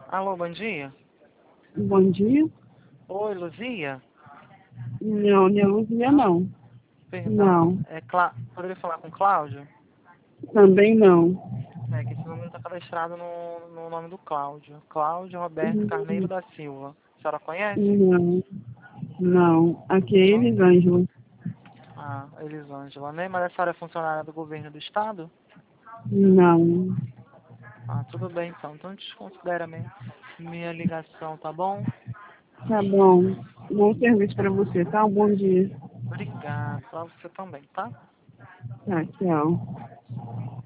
Alô, bom dia. Bom dia. Oi, Luzia? Não, não é Luzia, não. Perdão. Não, Poderia falar com Cláudio? também não. É que esse número está cadastrado no nome do Cláudio. Cláudio Roberto Carneiro Hum, da Silva. A senhora conhece? Não, não. Aqui é Não? Elisângela. Ah, Elisângela, né? Mas a senhora é funcionária do governo do estado? Não. Ah, tudo bem então. Então desconsidera minha ligação, tá bom? Tá bom. Bom serviço pra você, tá? Um bom dia. Obrigado. Pra você também, tá? Tá, tchau.